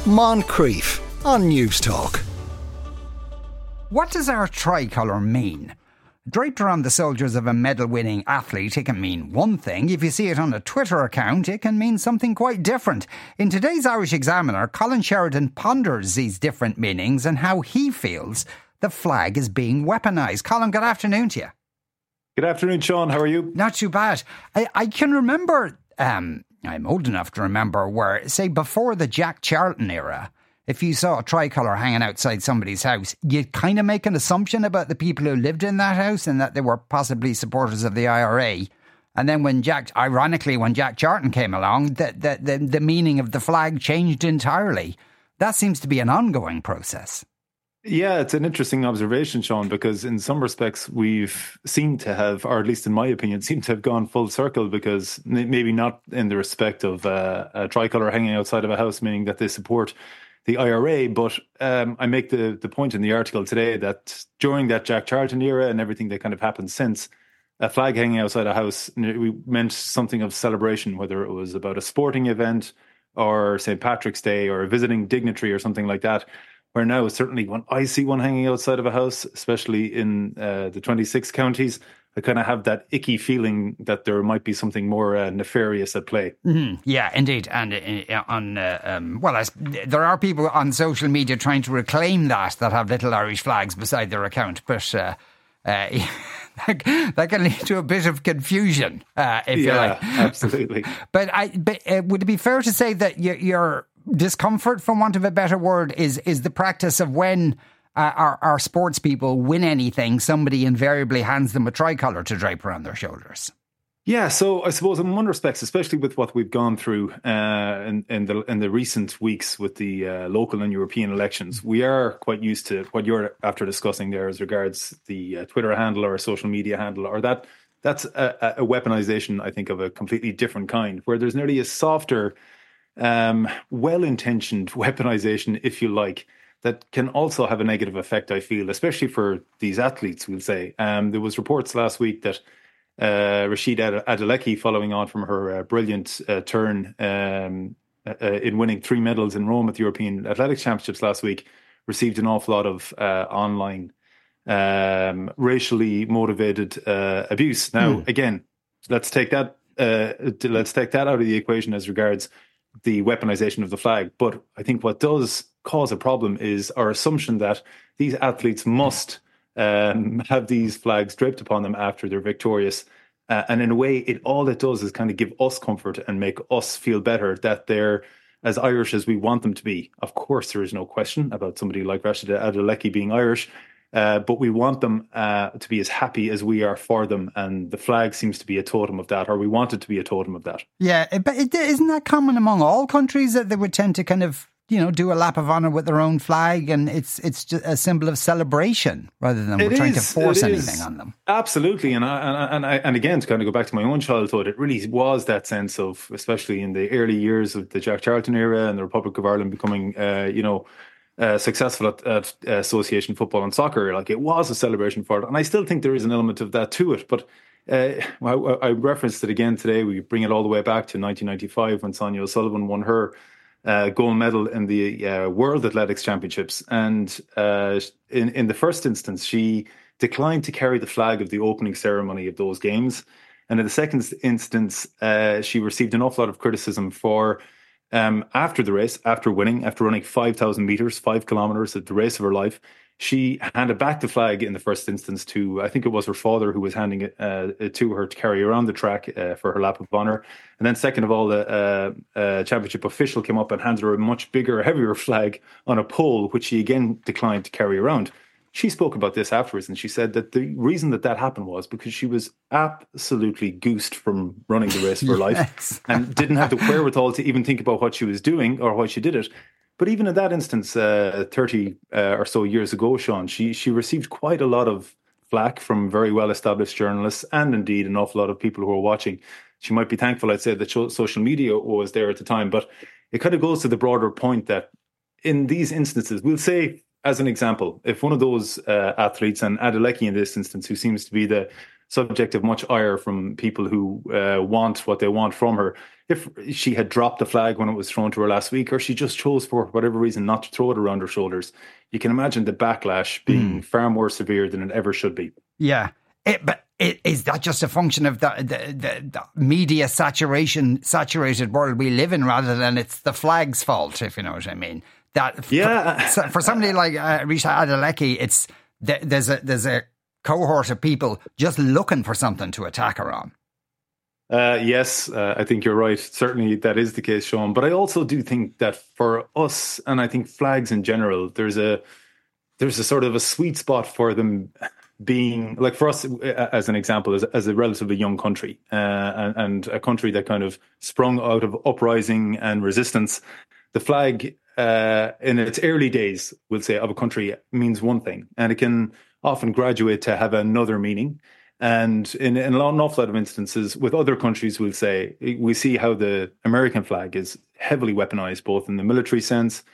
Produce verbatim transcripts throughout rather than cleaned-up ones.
Moncrief on News Talk. What does our tricolour mean? Draped around the shoulders of a medal-winning athlete, it can mean one thing. If you see it on a Twitter account, it can mean something quite different. In today's Irish Examiner, Colin Sheridan ponders these different meanings and how he feels the flag is being weaponised. Colin, good afternoon to you. Good afternoon, Sean. How are you? Not too bad. I, I can remember, um, I'm old enough to remember where, say, before the Jack Charlton era, if you saw a tricolour hanging outside somebody's house, you'd kind of make an assumption about the people who lived in that house and that they were possibly supporters of the I R A. And then when Jack, ironically, when Jack Charlton came along, the, the, the, the meaning of the flag changed entirely. That seems to be an ongoing process. Yeah, it's an interesting observation, Sean, because in some respects we've seemed to have, or at least in my opinion, seemed to have gone full circle, because maybe not in the respect of uh, a tricolour hanging outside of a house, meaning that they support the I R A, but um, I make the, the point in the article today that during that Jack Charlton era and everything that kind of happened since, a flag hanging outside a house we meant something of celebration, whether it was about a sporting event or Saint Patrick's Day or a visiting dignitary or something like that. Where now, certainly when I see one hanging outside of a house, especially in uh, the twenty-six counties, I kind of have that icky feeling that there might be something more uh, nefarious at play. Mm-hmm. Yeah, indeed. And uh, on, uh, um, well, I, there are people on social media trying to reclaim that, that have little Irish flags beside their account. But uh, uh, that, that can lead to a bit of confusion, uh, if yeah, you like. Absolutely. But, I, but uh, would it be fair to say that you, you're... discomfort, for want of a better word, is is the practice of when uh, our, our sports people win anything, somebody invariably hands them a tricolour to drape around their shoulders? Yeah, so I suppose in one respect, especially with what we've gone through uh, in, in, the, in the recent weeks with the uh, local and European elections, we are quite used to what you're after discussing there as regards the uh, Twitter handle or a social media handle, or that that's a, a weaponization, I think, of a completely different kind, where there's nearly a softer Um, well-intentioned weaponization, if you like, that can also have a negative effect, I feel, especially for these athletes, we'll say. Um, there was reports last week that uh, Rashida Adeleke, following on from her uh, brilliant uh, turn um, uh, in winning three medals in Rome at the European Athletics Championships last week, received an awful lot of uh, online um, racially motivated uh, abuse. Now, mm. again, let's take that uh, let's take that out of the equation as regards the weaponization of the flag. But I think what does cause a problem is our assumption that these athletes must um, have these flags draped upon them after they're victorious. Uh, and in a way, it all it does is kind of give us comfort and make us feel better that they're as Irish as we want them to be. Of course, there is no question about somebody like Rashida Adeleke being Irish, uh, but we want them uh, to be as happy as we are for them, and the flag seems to be a totem of that, or we want it to be a totem of that. Yeah, but it, isn't that common among all countries, that they would tend to kind of, you know, do a lap of honour with their own flag, and it's it's just a symbol of celebration rather than we're trying to force anything on them. Absolutely, and I, and and I, and again, to kind of go back to my own childhood, it really was that sense of, especially in the early years of the Jack Charlton era and the Republic of Ireland becoming, uh, you know, Uh, successful at, at uh, association football and soccer. Like, it was a celebration for it, and I still think there is an element of that to it. But uh, I, I referenced it again today. We bring it all the way back to nineteen ninety-five when Sonia O'Sullivan won her uh, gold medal in the uh, World Athletics Championships, and uh, in in the first instance, she declined to carry the flag of the opening ceremony of those games, and in the second instance, uh, she received an awful lot of criticism for. Um, after the race, after winning, after running five thousand meters, five kilometers at the race of her life, she handed back the flag in the first instance to, I think it was her father who was handing it uh, to her to carry around the track uh, for her lap of honour. And then second of all, the uh, uh, championship official came up and handed her a much bigger, heavier flag on a pole, which she again declined to carry around. She spoke about this afterwards, and she said that the reason that that happened was because she was absolutely goosed from running the race of her yes. life and didn't have the wherewithal to even think about what she was doing or why she did it. But even in that instance, uh, thirty uh, or so years ago, Sean, she she received quite a lot of flack from very well-established journalists and indeed an awful lot of people who were watching. She might be thankful, I'd say, that social media was there at the time. But it kind of goes to the broader point that in these instances, we'll say, as an example, if one of those uh, athletes, and Adeleke in this instance, who seems to be the subject of much ire from people who uh, want what they want from her. If she had dropped the flag when it was thrown to her last week, or she just chose for whatever reason not to throw it around her shoulders, you can imagine the backlash being mm. far more severe than it ever should be. Yeah. It, but it, is that just a function of the, the, the, the media saturation, saturated world we live in, rather than it's the flag's fault, if you know what I mean? That yeah. For, for somebody like uh, Rita Adelecki, it's there's a there's a cohort of people just looking for something to attack her on. Uh, yes, uh, I think you're right. Certainly that is the case, Sean. But I also do think that for us, and I think flags in general, there's a there's a sort of a sweet spot for them being, like for us, as an example, as, as a relatively young country uh, and, and a country that kind of sprung out of uprising and resistance. The flag uh, in its early days, we'll say, of a country means one thing, and it can often graduate to have another meaning. And in, in an awful lot of instances with other countries, we'll say, we see how the American flag is heavily weaponized, both in the military sense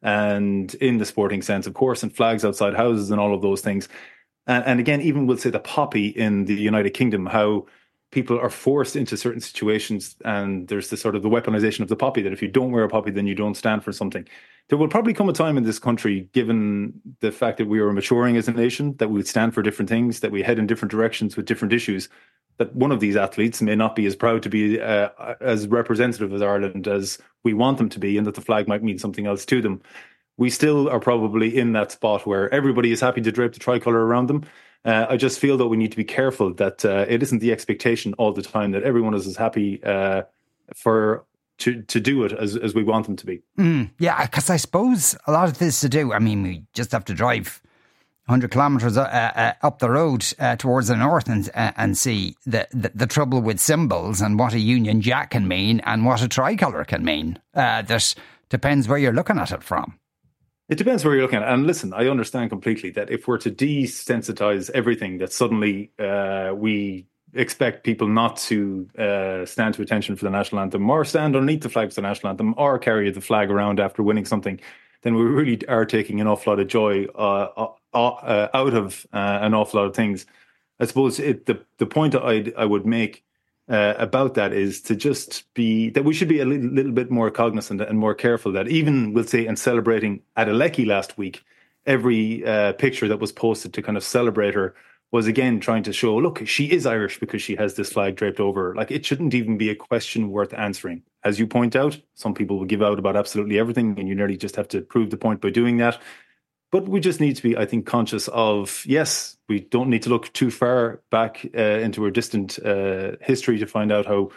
and in the sporting sense, of course, and flags outside houses and all of those things. And, and again, even we'll say the poppy in the United Kingdom, how people are forced into certain situations, and there's the sort of the weaponization of the poppy, that if you don't wear a poppy, then you don't stand for something. There will probably come a time in this country, given the fact that we are maturing as a nation, that we stand for different things, that we head in different directions with different issues, that one of these athletes may not be as proud to be uh, as representative of Ireland as we want them to be, and that the flag might mean something else to them. We still are probably in that spot where everybody is happy to drape the tricolour around them. Uh, I just feel that we need to be careful that uh, it isn't the expectation all the time that everyone is as happy uh, for to to do it as, as we want them to be. Mm, yeah, because I suppose a lot of this to do, I mean, we just have to drive one hundred kilometres uh, uh, up the road uh, towards the north and uh, and see the, the, the trouble with symbols and what a Union Jack can mean and what a tricolour can mean. Uh, that depends where you're looking at it from. It depends where you're looking at. And listen, I understand completely that if we're to desensitize everything, that suddenly uh, we expect people not to uh, stand to attention for the national anthem, or stand underneath the flag for the national anthem, or carry the flag around after winning something, then we really are taking an awful lot of joy uh, uh, out of uh, an awful lot of things. I suppose it, the, the point I'd, I would make Uh, about that is to just be that we should be a little, little bit more cognizant and more careful that even, we'll say, in celebrating Adelecki last week, every uh, picture that was posted to kind of celebrate her was again trying to show, look, she is Irish because she has this flag draped over her. Like, it shouldn't even be a question worth answering. As you point out, some people will give out about absolutely everything, and you nearly just have to prove the point by doing that. But we just need to be, I think, conscious of, yes, we don't need to look too far back uh, into our distant uh, history to find out how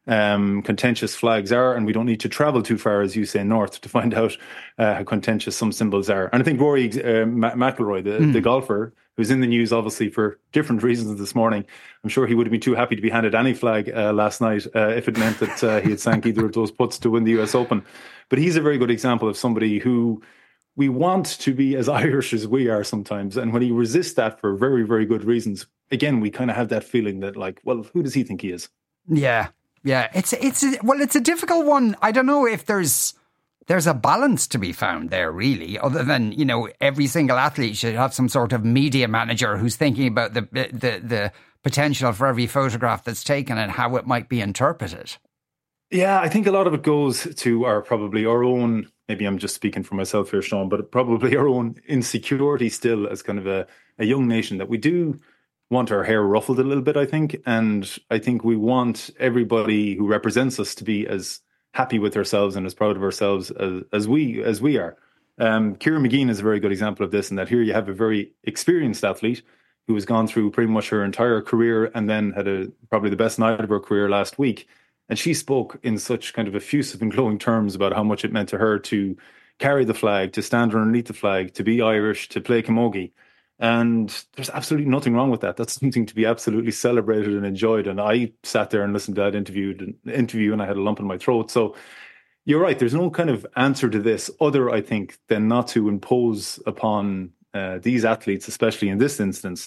um, contentious flags are, and we don't need to travel too far, as you say, north to find out uh, how contentious some symbols are. And I think Rory uh, McIlroy, the, mm. the golfer, who's in the news obviously for different reasons this morning, I'm sure he would have been too happy to be handed any flag uh, last night uh, if it meant that uh, he had sank either of those putts to win the U S Open. But he's a very good example of somebody who we want to be as Irish as we are sometimes. And when he resists that for very, very good reasons, again, we kind of have that feeling that, like, well, who does he think he is? Yeah, yeah. It's, it's, a, well, it's a difficult one. I don't know if there's, there's a balance to be found there, really, other than, you know, every single athlete should have some sort of media manager who's thinking about the, the, the potential for every photograph that's taken and how it might be interpreted. Yeah, I think a lot of it goes to our, probably our own, maybe I'm just speaking for myself here, Sean, but probably our own insecurity still as kind of a, a young nation, that we do want our hair ruffled a little bit, I think. And I think we want everybody who represents us to be as happy with ourselves and as proud of ourselves as, as we as we are. Um, Ciara Mageean is a very good example of this, in that here you have a very experienced athlete who has gone through pretty much her entire career and then had a probably the best night of her career last week. And she spoke in such kind of effusive and glowing terms about how much it meant to her to carry the flag, to stand underneath the flag, to be Irish, to play camogie. And there's absolutely nothing wrong with that. That's something to be absolutely celebrated and enjoyed. And I sat there and listened to that interview, interview and I had a lump in my throat. So you're right. There's no kind of answer to this other, I think, than not to impose upon uh, these athletes, especially in this instance,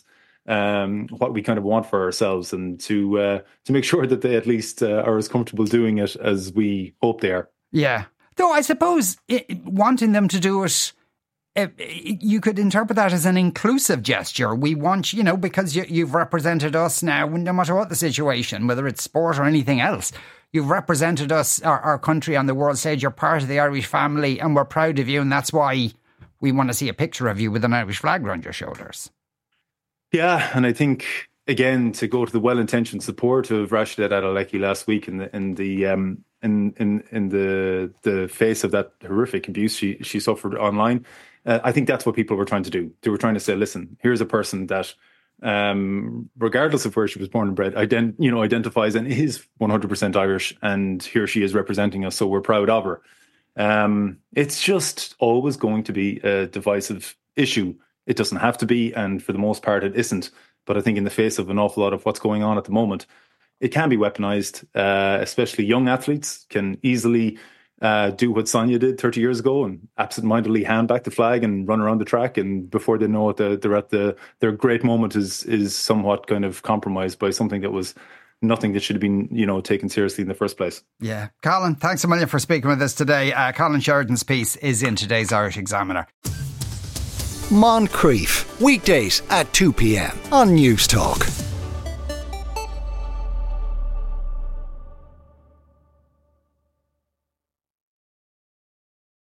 um, what we kind of want for ourselves, and to uh, to make sure that they at least uh, are as comfortable doing it as we hope they are. Yeah. Though I suppose it, wanting them to do it It, it, you could interpret that as an inclusive gesture. We want, you know, because you, you've represented us now, no matter what the situation, whether it's sport or anything else, you've represented us, our, our country on the world stage. You're part of the Irish family and we're proud of you. And that's why we want to see a picture of you with an Irish flag around your shoulders. Yeah, and I think, again, to go to the well-intentioned support of Rashida Adeleke last week in the in the um, in in in the the face of that horrific abuse she she suffered online, uh, I think that's what people were trying to do. They were trying to say, listen, here's a person that, um, regardless of where she was born and bred, ident- you know, identifies and is one hundred percent Irish, and here she is representing us, so we're proud of her. Um, it's just always going to be a divisive issue. It doesn't have to be, and for the most part it isn't. But I think in the face of an awful lot of what's going on at the moment, it can be weaponized, uh, especially young athletes can easily uh, do what Sonia did thirty years ago and absentmindedly hand back the flag and run around the track. And before they know it, they're, they're at the, their great moment is is somewhat kind of compromised by something that was nothing that should have been, you know, taken seriously in the first place. Yeah. Colin, thanks a million for speaking with us today. Uh, Colin Sheridan's piece is in today's Irish Examiner. Moncrief, weekdays at two p.m. on News Talk.